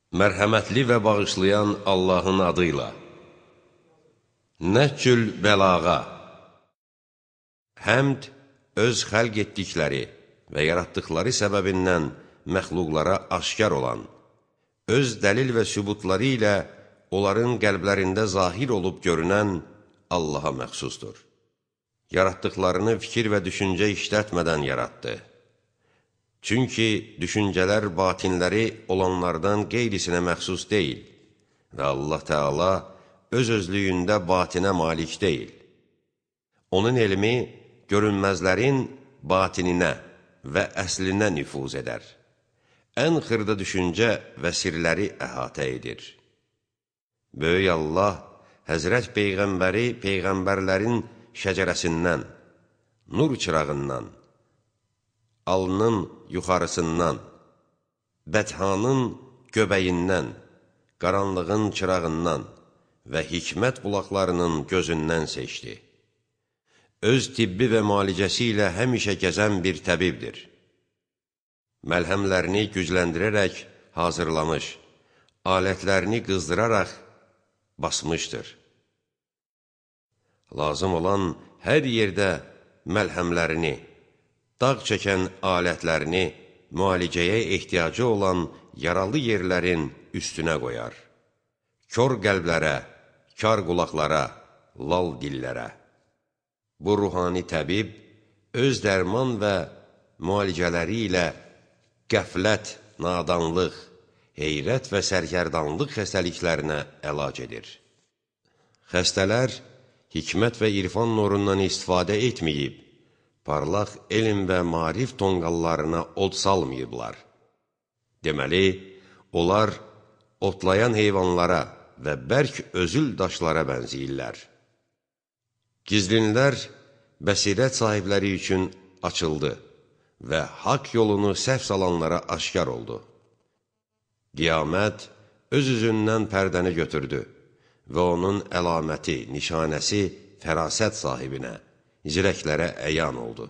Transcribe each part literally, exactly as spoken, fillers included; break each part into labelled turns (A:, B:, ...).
A: Mərhəmətli və bağışlayan Allahın adıyla. Nəhcül bəlağa. Həmd, öz xəlq etdikləri və yaratdıqları səbəbindən məxluqlara aşkar olan, öz dəlil və sübutları ilə onların qəlblərində zahir olub görünən Allaha məxsusdur. Yaratdıqlarını fikir və düşüncə işlətmədən yaratdı. Çünki düşüncələr batinləri olanlardan qeyrisinə məxsus deyil və Allah Teala öz özlüyündə batinə malik deyil. Onun elmi görünməzlərin batininə və əslinə nüfuz edər. Ən xırda düşüncə və sirləri əhatə edir. Böyük Allah Həzrət Peyğəmbəri Peyğəmbərlərin şəcərəsindən, nur çırağından, alnın yuxarısından, bəthanın göbəyindən, qaranlığın çırağından və hikmət bulaqlarının gözündən seçdi. Öz tibbi və malicəsi ilə həmişə gəzən bir təbibdir. Məlhəmlərini gücləndirərək hazırlamış, alətlərini qızdıraraq basmışdır. Lazım olan hər yerdə məlhəmlərini, dağ çəkən alətlərini müalicəyə ehtiyacı olan yaralı yerlərin üstünə qoyar. Kör qəlblərə, kar qulaqlara, lal dillərə. Bu ruhani təbib öz dərman və müalicələri ilə qəflət, nadanlıq, heyrət və sərgərdanlıq xəstəliklərinə əlac edir. Xəstələr hikmət və irfan nurundan istifadə etməyib, parlaq elm və marif tonqallarına od salmayıblar. Deməli, onlar otlayan heyvanlara və bərk özül daşlara bənziyirlər. Gizlinlər bəsirət sahibləri üçün açıldı və haqq yolunu səhv salanlara aşkar oldu. Qiyamət öz üzündən pərdəni götürdü və onun əlaməti, nişanəsi fərasət sahibinə, zirəklərə əyan oldu.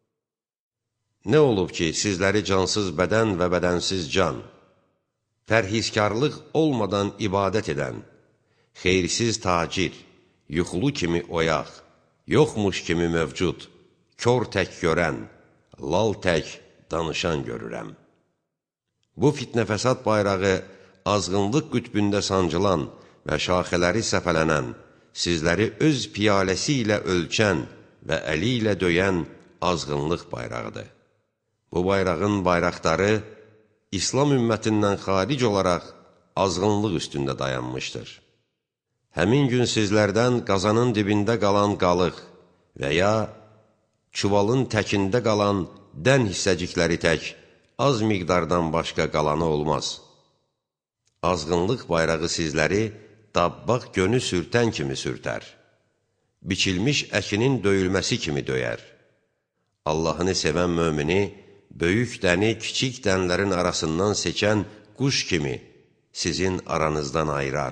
A: Nə olub ki, sizləri cansız bədən və bədənsiz can, pərhizkarlıq olmadan ibadət edən, xeyirsiz tacir, yuxulu kimi oyaq, yoxmuş kimi mövcud, kör tək görən, lal tək danışan görürəm. Bu fitnə fəsad bayrağı azğınlıq qütbündə sancılan və şaxələri səpələnən, sizləri öz piyaləsi ilə ölçən və əli ilə döyən azğınlıq bayrağıdır. Bu bayrağın bayraqları İslam ümmətindən xaric olaraq azğınlıq üstündə dayanmışdır. Həmin gün sizlərdən qazanın dibində qalan qalıq və ya çuvalın təkində qalan dən hissəcikləri tək az miqdardan başqa qalanı olmaz. Azğınlıq bayrağı sizləri dabbaq gönü sürtən kimi sürtər. Biçilmiş əkinin döyülməsi kimi döyər. Allahını sevən mömini, böyük dəni kiçik dənlərin arasından seçən quş kimi sizin aranızdan ayırar.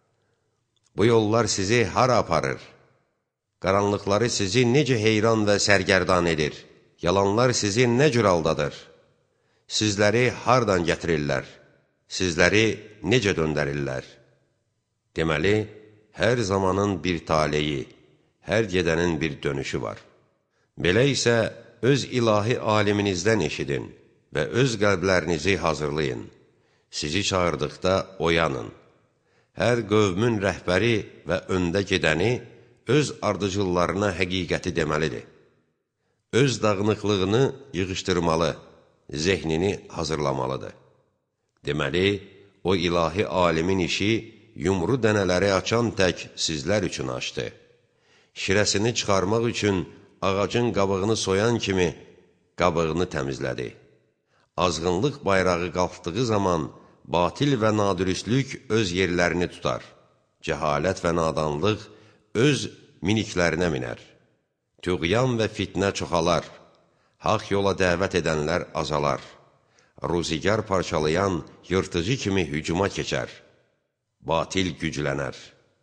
A: Bu yollar sizi hara aparır? Qaranlıqları sizi necə heyran və sərgərdan edir? Yalanlar sizi nə cür aldadır? Sizləri hardan gətirirlər? Sizləri necə döndərirlər? Deməli, hər zamanın bir taleyi, hər gedənin bir dönüşü var. Belə isə öz ilahi aliminizdən eşidin və öz qəlblərinizi hazırlayın. Sizi çağırdıqda oyanın. Hər qövmün rəhbəri və öndə gedəni öz ardıcıllarına həqiqəti deməlidir. Öz dağınıqlığını yığışdırmalı, zehnini hazırlamalıdır. Deməli, o ilahi alimin işi yumru dənələri açan tək sizlər üçün açdı. Şirəsini çıxarmaq üçün ağacın qabığını soyan kimi qabığını təmizlədi. Azğınlıq bayrağı qalxdığı zaman batil və nadürüstlük öz yerlərini tutar. Cəhalət və nadanlıq öz miniklərinə minər. Tüğyan və fitnə çoxalar. Haq yola dəvət edənlər azalar. Ruzigar parçalayan yırtıcı kimi hücuma keçər. Batil güclənər.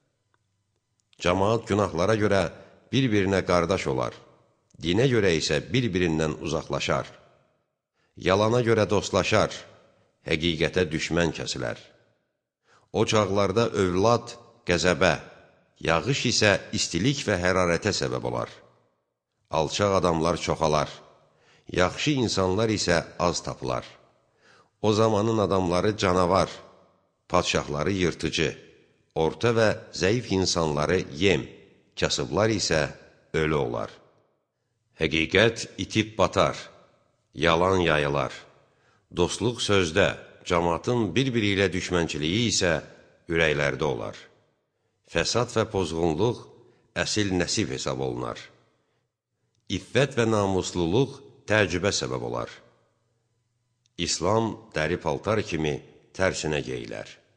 A: Cəmaat günahlara görə bir-birinə qardaş olar. Dinə görə isə bir-birindən uzaqlaşar. Yalana görə dostlaşar. Həqiqətə düşmən kəsilər. O çağlarda övlad qəzəbə, yağış isə istilik və hərarətə səbəb olar. Alçaq adamlar çoxalar, yaxşı insanlar isə az tapılar. O zamanın adamları canavar, padşahları yırtıcı, orta və zəif insanları yem, kasıblar isə ölü olar. Həqiqət itib batar, yalan yayılar. Dostluq sözdə, cəmaatın bir-biri ilə düşmənçiliyi isə ürəklərdə olar. Fəsad və pozğunluq əsil nəsib hesab olunar. İffət və namusluluq təəccübə səbəb olar. İslam dəri paltar kimi tərsinə geyilər.